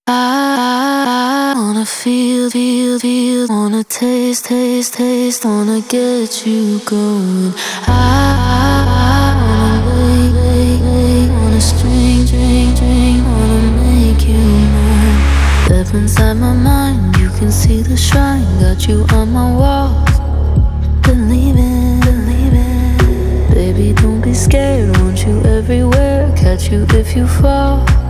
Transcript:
I wanna feel, wanna taste, wanna get you going. I wanna wait, wanna string, wanna make you mine. Step inside my mind, you can see the shrine. Got you on my walls, believing. Baby, don't be scared, want you everywhere. Catch you if you fall.